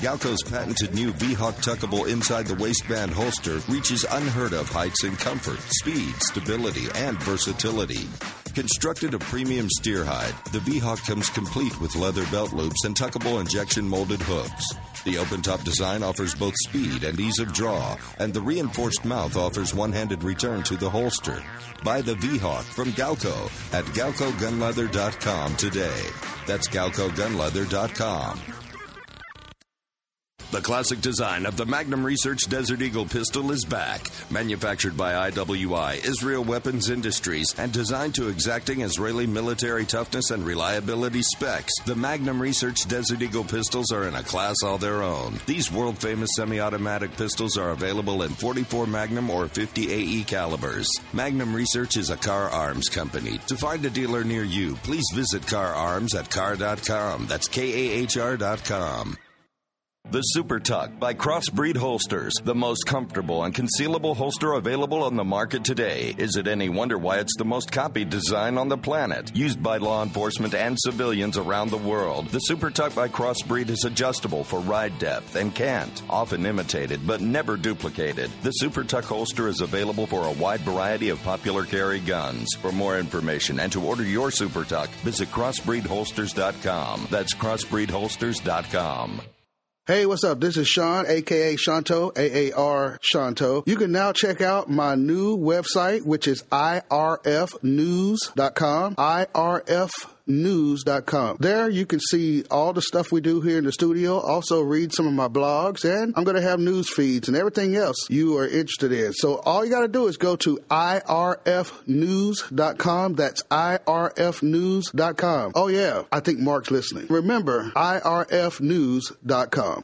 Galco's patented new V-Hawk tuckable inside the waistband holster reaches unheard of heights in comfort, speed, stability, and versatility. Constructed of premium steer hide, the V-Hawk comes complete with leather belt loops and tuckable injection molded hooks. The open-top design offers both speed and ease of draw, and the reinforced mouth offers one-handed return to the holster. Buy the V-Hawk from Galco at galco gun leather dot com today. That's galco gun leather dot com. The classic design of the Magnum Research Desert Eagle pistol is back. Manufactured by I W I, Israel Weapons Industries, and designed to exacting Israeli military toughness and reliability specs, the Magnum Research Desert Eagle pistols are in a class all their own. These world-famous semi-automatic pistols are available in forty-four Magnum or fifty A E calibers. Magnum Research is a Car Arms company. To find a dealer near you, please visit Car Arms at car dot com. That's K A H R dot com. The Super Tuck by Crossbreed Holsters, the most comfortable and concealable holster available on the market today. Is it any wonder why it's the most copied design on the planet? Used by law enforcement and civilians around the world, the Super Tuck by Crossbreed is adjustable for ride depth and cant, often imitated but never duplicated. The Super Tuck holster is available for a wide variety of popular carry guns. For more information and to order your Super Tuck, visit crossbreed holsters dot com. That's crossbreed holsters dot com. Hey, what's up? This is Sean, a k a. Shanto, A A R Shanto. You can now check out my new website, which is I R F news dot com, I R F news dot com. There you can see all the stuff we do here in the studio, also read some of my blogs, and I'm going to have news feeds and everything else you are interested in. So all you got to do is go to I R F news dot com. That's I R F news dot com. Oh, yeah, I think Mark's listening. Remember, I R F news dot com.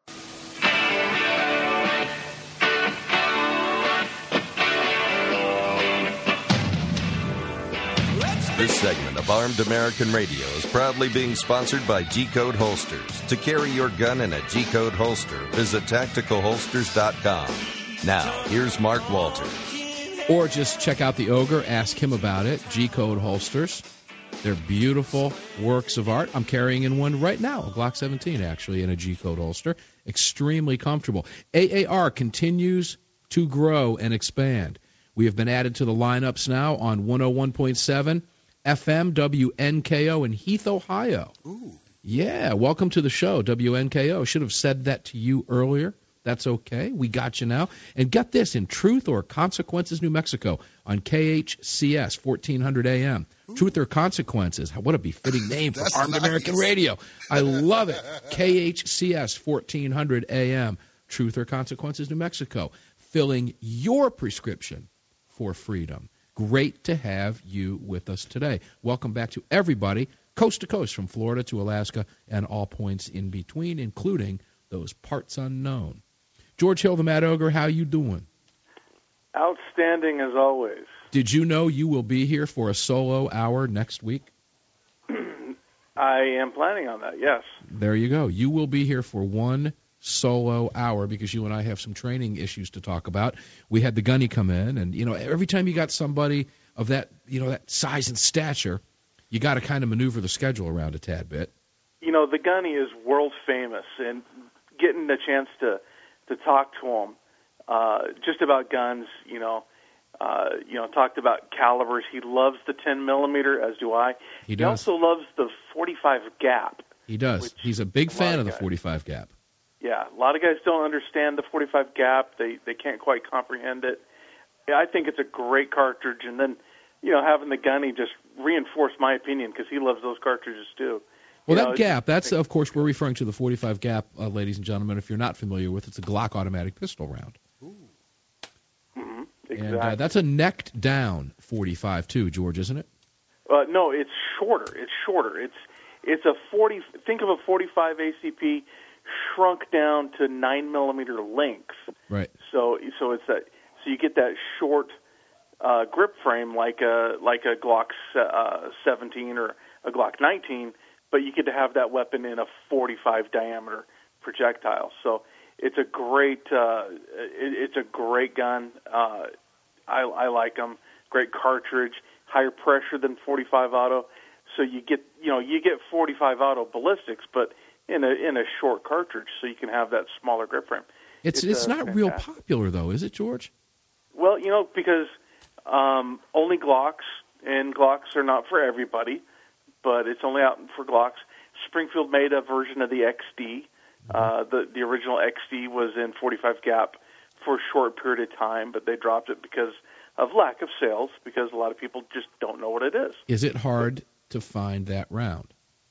This segment of Armed American Radio is proudly being sponsored by G-Code Holsters. To carry your gun in a G-Code holster, visit tactical holsters dot com. Now, here's Mark Walters. Or just check out the Ogre, ask him about it. G-Code Holsters. They're beautiful works of art. I'm carrying in one right now, a Glock seventeen, actually, in a G-Code holster. Extremely comfortable. A A R continues to grow and expand. We have been added to the lineups now on one oh one point seven F M W N K O in Heath, Ohio. Ooh. Yeah, welcome to the show, W N K O. Should have said that to you earlier. That's okay. We got you now. And get this, in Truth or Consequences, New Mexico, on K H C S, fourteen hundred A M. Ooh. Truth or Consequences. What a befitting name for Armed nice. American Radio. I love it. K H C S, fourteen hundred A M. Truth or Consequences, New Mexico. Filling your prescription for freedom. Great to have you with us today. Welcome back to everybody, coast to coast, from Florida to Alaska and all points in between, including those parts unknown. George Hill, the Mad Ogre, how you doing? Outstanding as always. Did you know you will be here for a solo hour next week? I am planning on that, yes. There you go. You will be here for one solo hour because you and I have some training issues to talk about. We had the gunny come in, and you know, every time you got somebody of that, you know, that size and stature, you got to kind of maneuver the schedule around a tad bit. You know, the gunny is world famous, and getting the chance to to talk to him uh, just about guns, you know, uh, you know, talked about calibers. He loves the ten millimeter, as do I. He, he does. also loves the forty-five gap. He does. He's a big fan of the forty-five gap. Yeah, a lot of guys don't understand the forty-five gap. They they can't quite comprehend it. Yeah, I think it's a great cartridge, and then, you know, having the gunny just reinforced my opinion because he loves those cartridges too. Well, you that know, gap, that's, of course, we're referring to the forty-five gap, uh, ladies and gentlemen. If you're not familiar with it, it's a Glock automatic pistol round. Ooh. Mm-hmm. Exactly. And uh, that's a necked down forty-five too, George, isn't it? Uh, no, it's shorter. It's shorter. It's it's a forty. Think of a forty-five A C P shrunk down to nine millimeter length. Right. So so it's that. So you get that short uh, grip frame like a like a Glock uh, seventeen or a Glock nineteen, but you get to have that weapon in a forty-five diameter projectile. So it's a great uh, it, it's a great gun. Uh, I, I like them. Great cartridge, higher pressure than forty-five auto. So you get you know you get forty-five auto ballistics, but in a in a short cartridge, so you can have that smaller grip frame. It's it's, it's not fantastic. Real popular though, is it, George? Well, you know, because um, only Glocks, and Glocks are not for everybody, but it's only out for Glocks. Springfield made a version of the X D. Uh, the the original X D was in forty-five gap for a short period of time, but they dropped it because of lack of sales, because a lot of people just don't know what it is. Is it hard to find that round?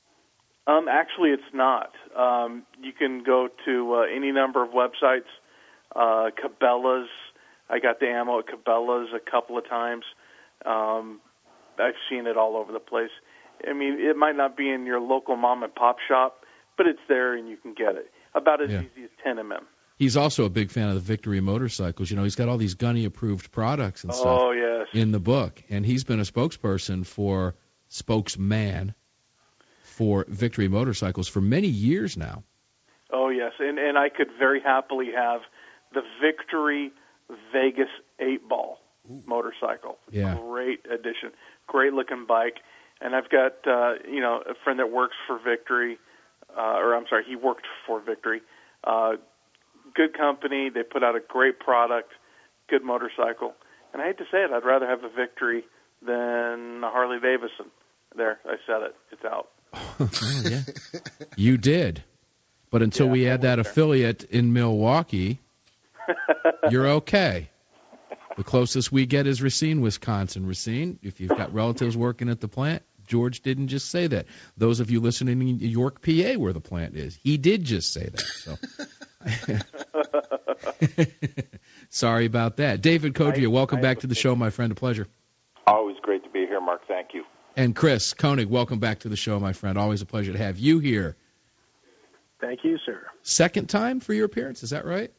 Um, actually, it's not. Um, you can go to uh, any number of websites. Uh, Cabela's, I got the ammo at Cabela's a couple of times. Um, I've seen it all over the place. I mean, it might not be in your local mom and pop shop, but it's there and you can get it. About as yeah. easy as ten millimeter. He's also a big fan of the Victory motorcycles. You know, he's got all these Gunny-approved products and stuff oh, yes. in the book. And he's been a spokesperson for, spokesman for Victory motorcycles for many years now. Oh, yes. And, and I could very happily have the Victory Vegas eight ball Ooh. motorcycle. Yeah. Great addition. Great-looking bike. And I've got, uh, you know, a friend that works for Victory, uh, or I'm sorry, he worked for Victory. Uh, good company. They put out a great product, good motorcycle. And I hate to say it, I'd rather have a Victory than a Harley Davidson. There, I said it. It's out. yeah. You did. But until yeah, we add that there. affiliate in Milwaukee, you're okay. The closest we get is Racine, Wisconsin. Racine, if you've got relatives working at the plant, George didn't just say that. Those of you listening in York, P A, where the plant is, he did just say that. So, sorry about that. David Kodria, welcome I, back to the show, my friend. A pleasure. Always great to be here, Mark. Thank you. And Chris Koenig, welcome back to the show, my friend. Always a pleasure to have you here. Thank you, sir. Second time for your appearance, is that right?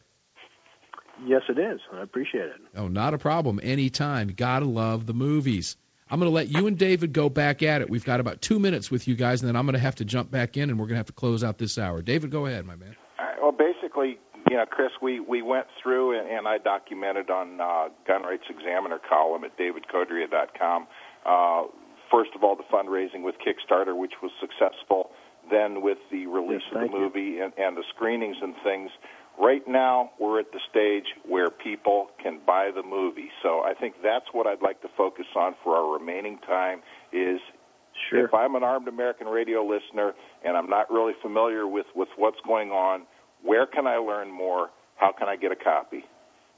Yes, it is. I appreciate it. Oh, not a problem. Anytime. Gotta love the movies. I'm going to let you and David go back at it. We've got about two minutes with you guys, and then I'm going to have to jump back in, and we're going to have to close out this hour. David, go ahead, my man. All right, well, basically, you know, Chris, we, we went through, and, and I documented on uh, Gun Rights Examiner column at david kodria dot com, uh, first of all, the fundraising with Kickstarter, which was successful, then with the release yes, of the movie and, and the screenings and things. Right now, we're at the stage where people can buy the movie. So I think that's what I'd like to focus on for our remaining time is sure. if I'm an Armed American Radio listener and I'm not really familiar with, with what's going on, where can I learn more? How can I get a copy?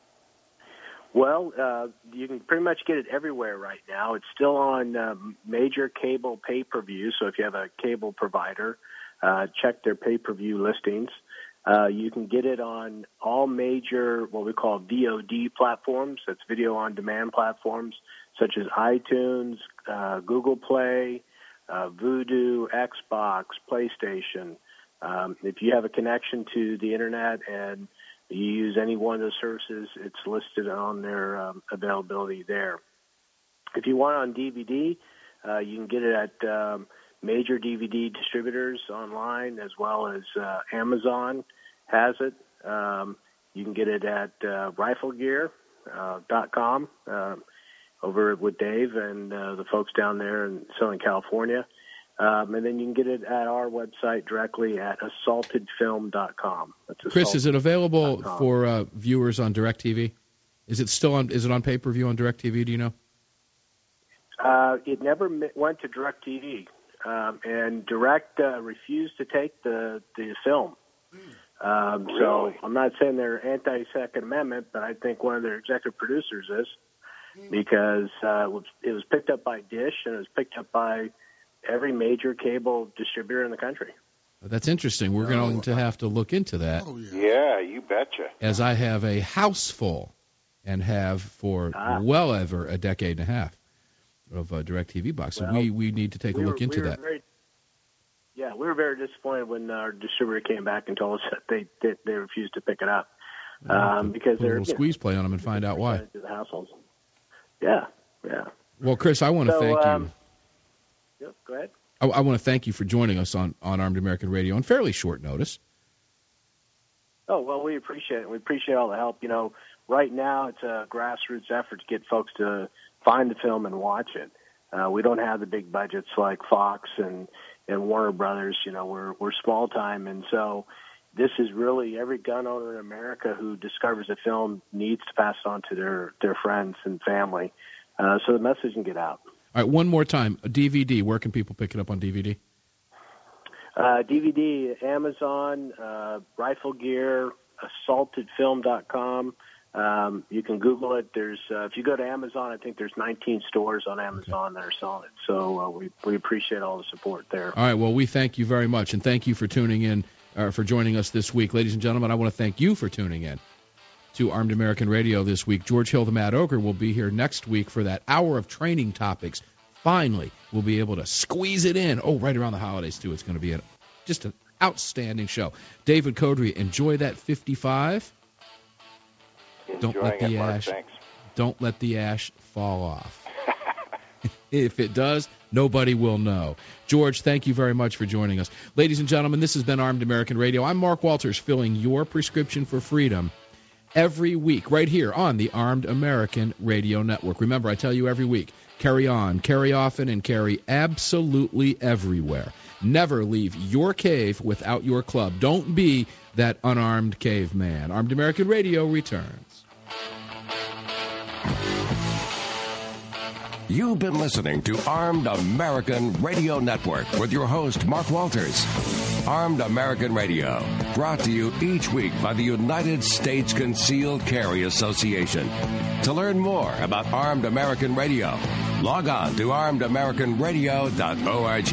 Well, uh, you can pretty much get it everywhere right now. It's still on um, major cable pay-per-view, so if you have a cable provider, uh, check their pay-per-view listings. Uh, you can get it on all major, what we call V O D platforms. That's video on demand platforms, such as iTunes, uh, Google Play, uh, Vudu, Xbox, PlayStation. Um, if you have a connection to the internet and you use any one of those services, it's listed on their um, availability there. If you want it on D V D, uh, you can get it at um, major D V D distributors online, as well as uh, Amazon has it. Um, you can get it at uh, rifle gear dot com uh, over with Dave and uh, the folks down there in Southern California. Um, and then you can get it at our website directly at assaulted film dot com. That's Chris, is it available for uh, viewers on DirecTV? Is it still on? Is it on pay-per-view on DirecTV? Do you know? Uh, it never went to DirecTV, um, and Direct uh, refused to take the the film. Um, really? So I'm not saying they're anti-Second Amendment, but I think one of their executive producers is, because uh, it was, it was picked up by Dish and it was picked up by every major cable distributor in the country. That's interesting. We're going oh, to have to look into that. Oh, yeah. yeah, you betcha. As I have a house full and have for ah. well over a decade and a half of uh, DirecTV boxes. Well, So we, we need to take we a look were, into we that. Very, yeah, we were very disappointed when our distributor came back and told us that they they, they refused to pick it up um, because put a they're little squeeze play on them and find out why. To the households. Yeah, yeah. Well, Chris, I want to so, thank um, you. Yep, go ahead. I, I want to thank you for joining us on, on Armed American Radio on fairly short notice. Oh, well, we appreciate it. We appreciate all the help. You know, right now it's a grassroots effort to get folks to find the film and watch it. Uh, we don't have the big budgets like Fox and and Warner Brothers. You know, we're we're small time, and so this is really every gun owner in America who discovers a film needs to pass it on to their their friends and family, uh, so the message can get out. All right, one more time, a D V D. Where can people pick it up on D V D? Uh, D V D, Amazon, uh, Rifle Gear, assaulted film dot com. Um, you can Google it. There's uh, if you go to Amazon, I think there's nineteen stores on Amazon okay. that are selling it. So uh, we we appreciate all the support there. All right. Well, we thank you very much, and thank you for tuning in, uh, for joining us this week, ladies and gentlemen. I want to thank you for tuning in to Armed American Radio this week. George Hill, the Mad Ogre, will be here next week for that hour of training topics. Finally, we'll be able to squeeze it in. Oh, right around the holidays, too. It's going to be a, just an outstanding show. David Codry, enjoy that fifty-five. Don't let the it, Mark, ash. thanks. Don't let the ash fall off. If it does, nobody will know. George, thank you very much for joining us. Ladies and gentlemen, this has been Armed American Radio. I'm Mark Walters, filling your prescription for freedom every week right here on the Armed American Radio Network. Remember, I tell you every week, carry on, carry often, and carry absolutely everywhere. Never leave your cave without your club. Don't be that unarmed caveman. Armed American Radio returns. You've been listening to Armed American Radio Network with your host, Mark Walters. Armed American Radio, brought to you each week by the United States Concealed Carry Association. To learn more about Armed American Radio, log on to armed american radio dot org.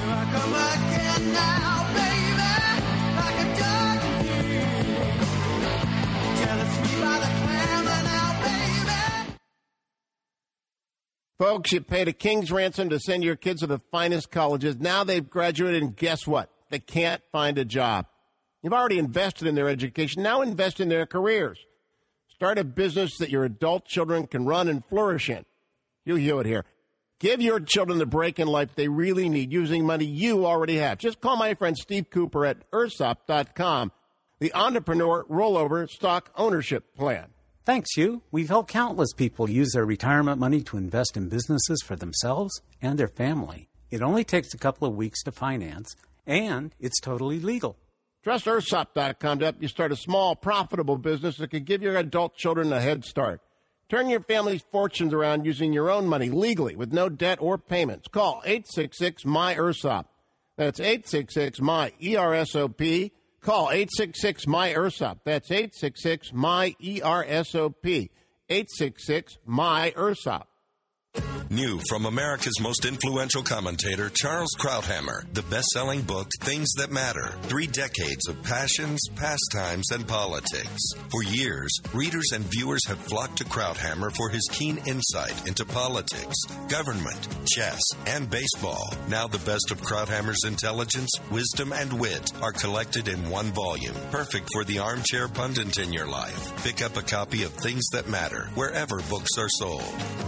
Folks, you paid a king's ransom to send your kids to the finest colleges. Now they've graduated, and guess what? They can't find a job. You've already invested in their education. Now invest in their careers. Start a business that your adult children can run and flourish in. Hugh Hewitt here. Give your children the break in life they really need using money you already have. Just call my friend Steve Cooper at ursop dot com, the Entrepreneur Rollover Stock Ownership Plan. Thanks, Hugh. We've helped countless people use their retirement money to invest in businesses for themselves and their family. It only takes a couple of weeks to finance, and it's totally legal. Trust ursop dot com to help you start a small, profitable business that could give your adult children a head start. Turn your family's fortunes around using your own money legally with no debt or payments. Call eight six six, M Y, U R S O P. That's eight six six, M Y, E R S O P. Call eight six six, M Y, U R S O P. That's eight six six, M Y, E R S O P. eight six six, M Y, U R S O P. New from America's most influential commentator, Charles Krauthammer, the best-selling book, Things That Matter. Three decades of passions, pastimes, and politics. For years, readers and viewers have flocked to Krauthammer for his keen insight into politics, government, chess, and baseball. Now the best of Krauthammer's intelligence, wisdom, and wit are collected in one volume. Perfect for the armchair pundit in your life. Pick up a copy of Things That Matter wherever books are sold.